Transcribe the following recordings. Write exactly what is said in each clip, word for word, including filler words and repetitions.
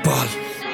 इकबाल।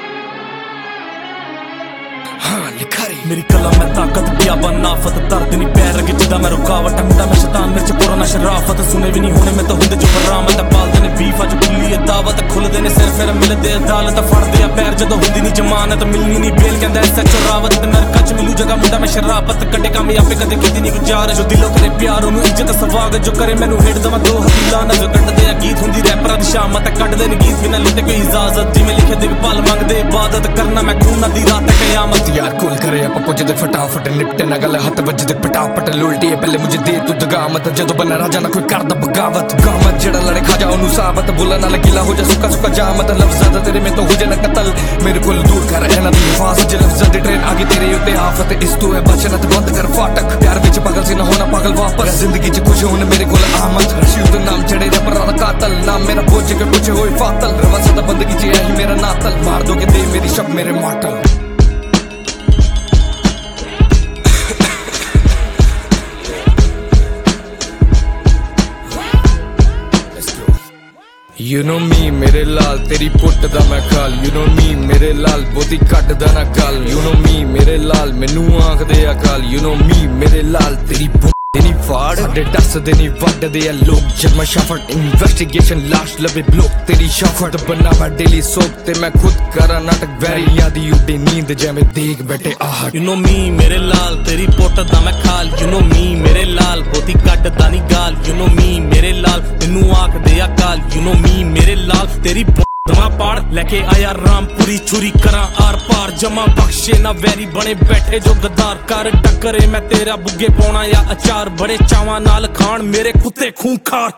हाँ लिखारी मेरी कलम में ताकत क्या बनाफत दर्द नहीं पैर रखे जिदा मैं रुकावट है मुंडा मैं शैतान मेरे च पुराना शराफत सुने भी नहीं होने में तो हुंदे जो बरामत पालदे ने बीफ अज खुली है दावत खुलदे ने सिर फिर मिलदे अदालत फड़दे आ पैर जदों हुंदी नहीं जमानत मिलनी नहीं बेल कहंदा एसएचओ रावत ते नरका च मिलू जगह मुंडा मैं शराफत कटे कामयाबी कदे कीती नहीं गुजार जो दिलों करे प्यार ओनू इज्जत स्वागत जो करे मैनू हेट दवा दो हसीला ना जो कटदे आ गीत हुंदी रैपरां दी शामत कटदे ने गीत बिना लिते कोई इजाजत जिवें लिखे दिगपाल मंगदे इबादत करना मैं खून दी रात कयामत यार कूल करे आप पुजदे फटाफट निपटे ना गल हथ वजदे पटापट लुलटी है पहले मुझे दे तू दगामत जदों बना राजा ना कोई करदा बगावत गामत जेड़ा लड़े खा जा ओनू साबत बोला नाल गिला हो जा सुक्का सुक्का जामत लफ्ज़ां दा तेरे में तो हो जाना कतल मेरे कोल दूर कर एना दी हिफाजत जे लफ्ज़ां दी ट्रेन आगे तेरे उत्ते आफत इस तू है बचना ते बंद कर फाटक प्यार विच पागल सी ना होना पागल वापस जिंदगी च खुश होने मेरे कोल आमद रशीद नाम चढ़े रे पर कातल नाम मेरा बोझ के कुछ होए फातल रवा सदा बंदगी च यही मेरा नातल मार दो के दे मेरी शब मेरे माटल। You know me मेरे लाल तेरी पुट दा मैं खाल You know me मेरे लाल बोती कट दा ना काल You know me मेरे लाल मैनू आंख दे अकाल You know me मेरे लाल तेरी पुट देनी फाड़ साडे दस देनी वड दे आ लोग जब मैं शफट इन्वेस्टिगेशन लाश लबे ब्लॉक तेरी शफट बना मैं डेली सोप ते मैं खुद करा नाटक वैरियां दी उड़े नींद जैमे देख बैठे आहट You know me मेरे लाल तेरी पुट दा मैं खाल You know me मेरे लाल बोती कट दा नी गाल You know me मेरे लाल मैनू आंख दे अकाल You know me मेरे लाल तेरी दमा पाड़ लेके आया रामपुरी छुरी करा आर पार जमा बख्शे ना वैरी बने बैठे जो गद्दार कर टक्करे मैं तेरा बुग्गे पौना या अचार बड़े चावा नाल खान मेरे कुत्ते खूंखार।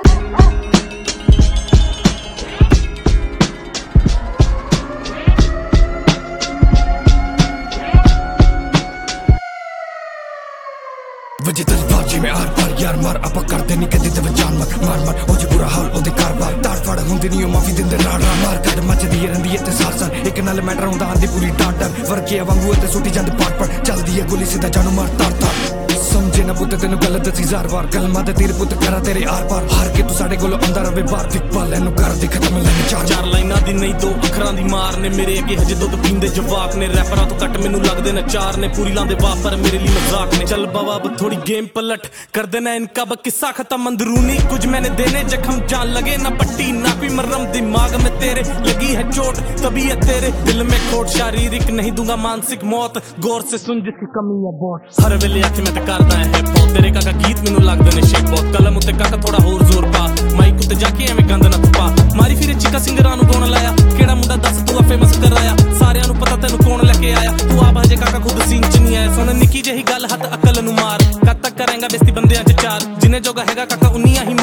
वजे तलवार जी में आर पार यार मार आपा कर देनी कदी ते जान मार मार मार हो जे बुरा हाल ओदे कारबार ताड़ फाड़ हुंदी नहीं माफी दिंदे राड़ राड़ मार कट मचदी रहिंदी ते सार सार एक नाल मैटर हुंदा आंदी पूरी डांट डर वर्के वांगू ते सुटी जांदे पाट पाट चलदी है गोली सीधा जानू मार ताड़ ताड़ समझे ना पुत तेनू गलत दसी जार बार कलमा ते तीर पुत करा तेरे आर पार हार के तू साडे कोल आंदा रवे बार इकबाल एनू कर दे खत्म लेने चार चार लाइनां दी नहीं दो अखरां दी मार ने मेरे अगे हजे दुध पींदे जवाब ने रैपरां तो कट मैनू लगदे ने चार ने पूरी लांदे वापर मेरे लिए मजाक ने चल बाबा अब थोड़ी गेम पलट कर देना इनका ब किस्सा खत्म अंदरूनी कुछ मैंने देने जख्म जान लगे ना पट्टी ना कोई मरम दिमाग में तेरे लगी है चोट तभी है तेरे दिल में खोट शारीरिक नहीं दूंगा मानसिक मौत गौर से सुन जिसकी कमी है बहुत हर वेले आखे मैं ते करदा है बहुत तेरे काका गीत मैनू लगदे ने शेप बहुत कलम उत्ते काका थोड़ा होर जोर पा माइक उत्ते जाके एवें गंद ना पा मारी फिरे चिका सिंगरां नू कौन लाया केड़ा मुंडा दस तू फेमस कराया सारियां नू पता तैनू कौन लेके आया तू आप हजे काका खुद सीन च नहीं आया सुन निक्की जही गल हद अकल नू मार कद तक करेंगा बेस्ती बंदियां च चार जिन्ने जोगा हैगा काका उन्नियां ही